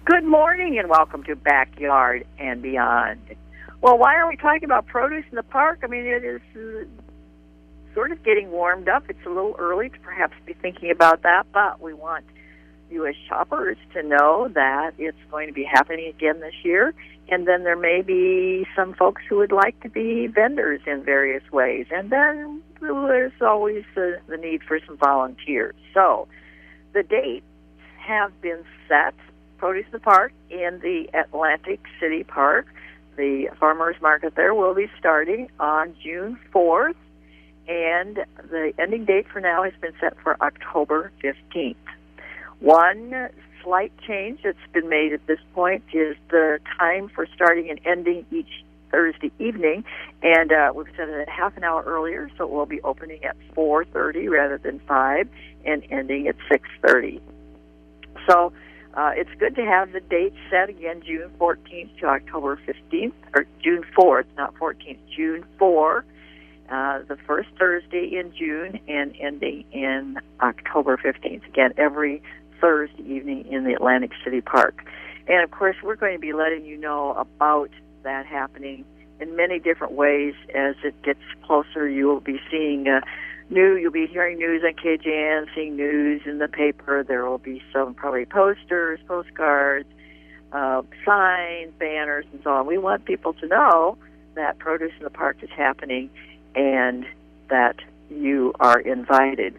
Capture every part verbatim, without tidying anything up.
Good morning and welcome to Backyard and Beyond. Well, why are we talking about produce in the park? I mean, it is uh, sort of getting warmed up. It's a little early to perhaps be thinking about that, but we want you as shoppers to know that it's going to be happening again this year. And then there may be some folks who would like to be vendors in various ways. And then there's always the, the need for some volunteers. So the dates have been set. Produce in the Park in the Atlantic City Park. The farmers market there will be starting on June fourth, and the ending date for now has been set for October fifteenth. One slight change that's been made at this point is the time for starting and ending each Thursday evening, and uh, we've set it a half an hour earlier, so it will be opening at four thirty rather than five and ending at six thirty. So Uh, it's good to have the date set again, June fourteenth to October fifteenth, or June fourth, not fourteenth, June fourth, uh, the first Thursday in June and ending in October fifteenth. Again, every Thursday evening in the Atlantic City Park. And, of course, we're going to be letting you know about that happening in many different ways. As it gets closer, you will be seeing uh, New, you'll be hearing news on K J N, seeing news in the paper. There will be some probably posters, postcards, uh, signs, banners, and so on. We want people to know that Produce in the Park is happening and that you are invited.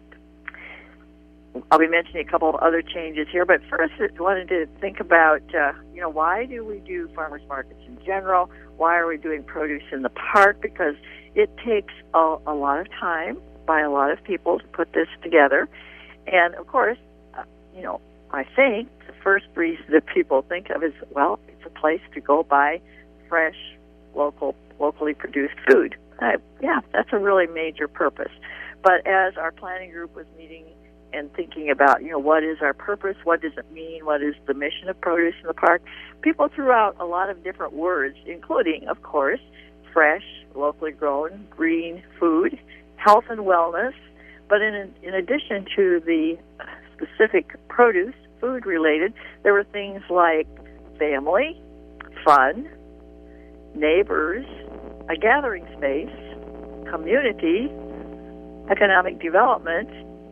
I'll be mentioning a couple of other changes here, but first I wanted to think about, uh, you know, why do we do farmers markets in general? Why are we doing Produce in the Park? Because it takes a, a lot of time by a lot of people to put this together. And, of course, uh, you know, I think the first reason that people think of is, well, it's a place to go buy fresh, local, locally produced food. Uh, yeah, that's a really major purpose. But as our planning group was meeting and thinking about, you know, what is our purpose, what does it mean, what is the mission of Produce in the Park, people threw out a lot of different words, including, of course, fresh, locally grown, green food, health and wellness. But in in addition to the specific produce, food-related, there were things like family, fun, neighbors, a gathering space, community, economic development,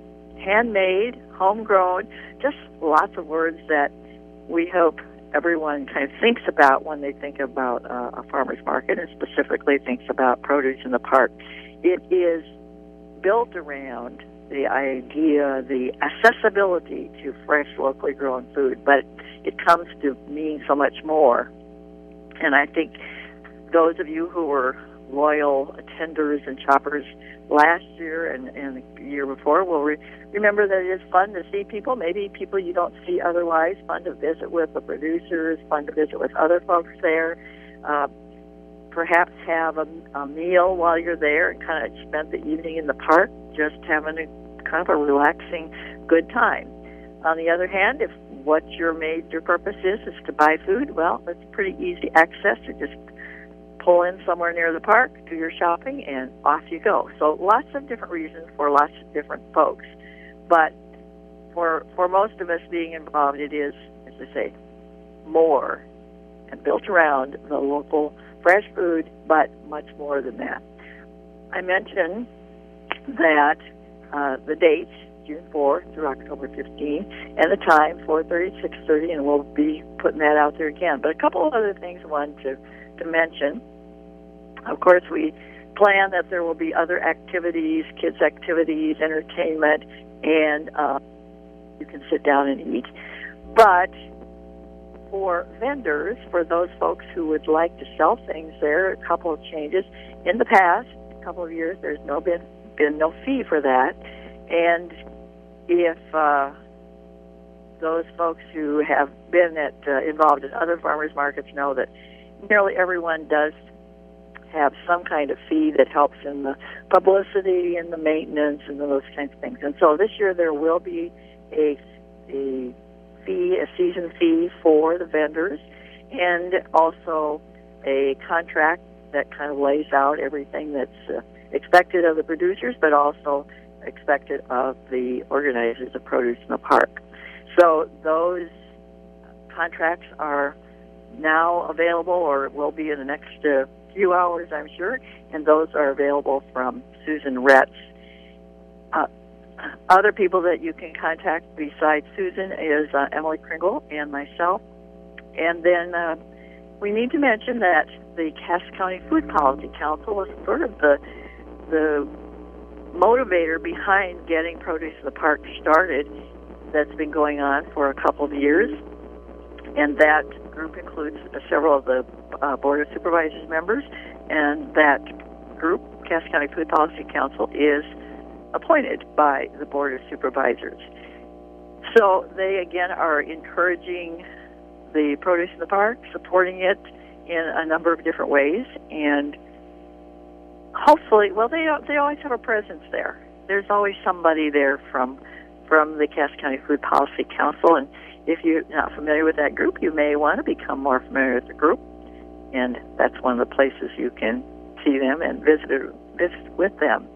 handmade, homegrown, just lots of words that we hope everyone kind of thinks about when they think about uh, a farmer's market, and specifically thinks about Produce in the Park. It is built around the idea, the accessibility to fresh, locally grown food, but it comes to mean so much more. And I think those of you who were loyal attenders and shoppers last year and, and the year before will re- remember that it is fun to see people, maybe people you don't see otherwise, fun to visit with the producers, fun to visit with other folks there, uh, perhaps have a, a meal while you're there and kind of spend the evening in the park just having a kind of a relaxing good time. On the other hand, if what your major purpose is is to buy food, well, it's pretty easy access. You just pull in somewhere near the park, do your shopping, and off you go. So lots of different reasons for lots of different folks. But for for most of us being involved, it is, as I say, more and built around the local fresh food, but much more than that. I mentioned that uh, the dates, June fourth through October fifteenth, and the time, four thirty to six thirty, and we'll be putting that out there again. But a couple of other things I wanted to, to mention. Of course, we plan that there will be other activities, kids' activities, entertainment, and uh, you can sit down and eat. But for vendors, for those folks who would like to sell things there, a couple of changes. In the past, a couple of years, there's no been, been no fee for that. And if uh, those folks who have been at, uh, involved in other farmers markets know that nearly everyone does have some kind of fee that helps in the publicity and the maintenance and those kinds of things. And so this year there will be a, a fee, a season fee for the vendors, and also a contract that kind of lays out everything that's uh, expected of the producers, but also expected of the organizers of Produce in the Park. So those contracts are now available, or will be in the next uh, few hours, I'm sure, and those are available from Susan Retz. Uh, other people that you can contact besides Susan is uh, Emily Kringle and myself. And then uh, we need to mention that the Cass County Food Policy Council was sort of the the motivator behind getting Produce in the Park started. That's been going on for a couple of years, and that group includes several of the uh, Board of Supervisors members, and that group, Cass County Food Policy Council, is appointed by the Board of Supervisors. So they, again, are encouraging the Produce in the Park, supporting it in a number of different ways, and hopefully, well, they they always have a presence there. There's always somebody there from from the Cass County Food Policy Council, and if you're not familiar with that group, you may want to become more familiar with the group, and that's one of the places you can see them and visit, visit with them.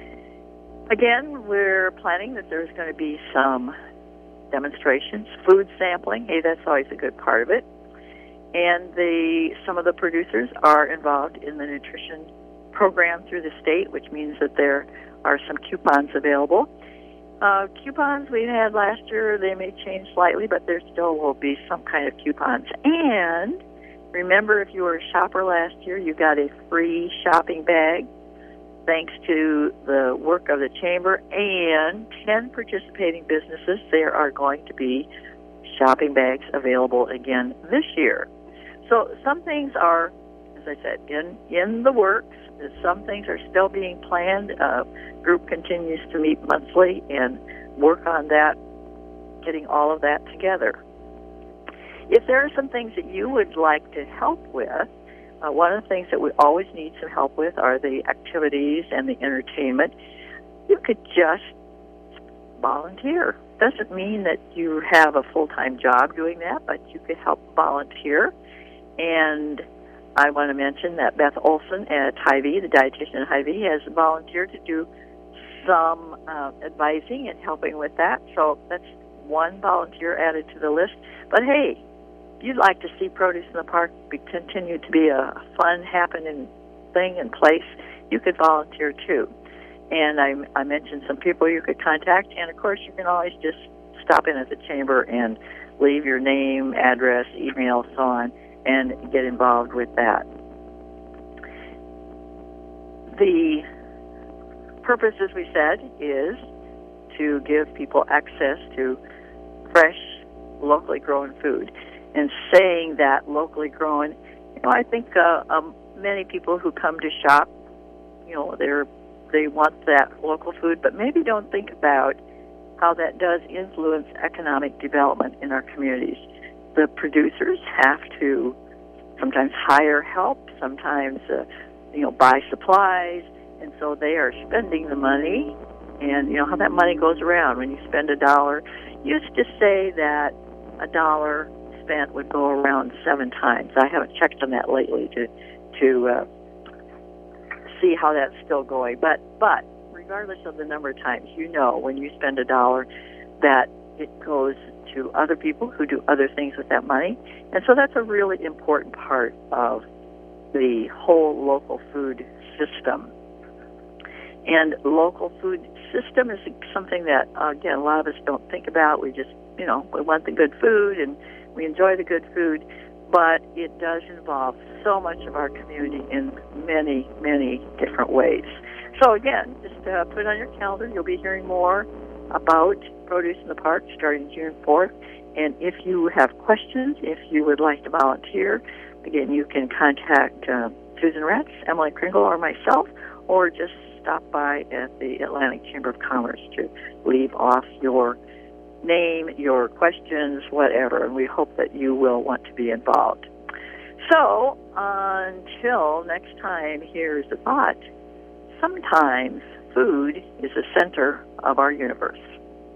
Again, we're planning that there's going to be some demonstrations, food sampling. Hey, that's always a good part of it. And the some of the producers are involved in the nutrition program through the state, which means that there are some coupons available. Uh, coupons we had last year, they may change slightly, but there still will be some kind of coupons. And remember, if you were a shopper last year, you got a free shopping bag thanks to the work of the Chamber and ten participating businesses. There are going to be shopping bags available again this year. So some things are, as I said, in, in the works. Some things are still being planned. Uh, group continues to meet monthly and work on that, getting all of that together. If there are some things that you would like to help with, uh, one of the things that we always need some help with are the activities and the entertainment. You could just volunteer. Doesn't mean that you have a full-time job doing that, but you could help volunteer. And I want to mention that Beth Olson at Hy-Vee, the dietitian at Hy-Vee, has volunteered to do some uh, advising and helping with that. So that's one volunteer added to the list. But hey, if you'd like to see Produce in the Park be, continue to be a fun, happening thing and place, you could volunteer too. And I, I mentioned some people you could contact, and of course you can always just stop in at the Chamber and leave your name, address, email, so on, and get involved with that. The purpose, as we said, is to give people access to fresh, locally grown food. And saying that locally grown, you know, I think uh, um, many people who come to shop, you know, they're they want that local food, but maybe don't think about how that does influence economic development in our communities. The producers have to sometimes hire help, sometimes uh, you know buy supplies, and so they are spending the money. And you know how that money goes around. When you spend a dollar, used to say that a dollar spent would go around seven times. I haven't checked on that lately to to uh, see how that's still going. But but regardless of the number of times, you know when you spend a dollar that it goes to other people who do other things with that money. And so that's a really important part of the whole local food system. And local food system is something that, again, a lot of us don't think about. We just, you know, we want the good food and we enjoy the good food, but it does involve so much of our community in many, many different ways. So again, just uh, put it on your calendar. You'll be hearing more about Produce in the Park starting June fourth. And if you have questions, if you would like to volunteer, again, you can contact uh, Susan Retz, Emily Kringle, or myself, or just stop by at the Atlantic Chamber of Commerce to leave off your name, your questions, whatever. And we hope that you will want to be involved. So until next time, here's the thought. Sometimes food is the center of our universe.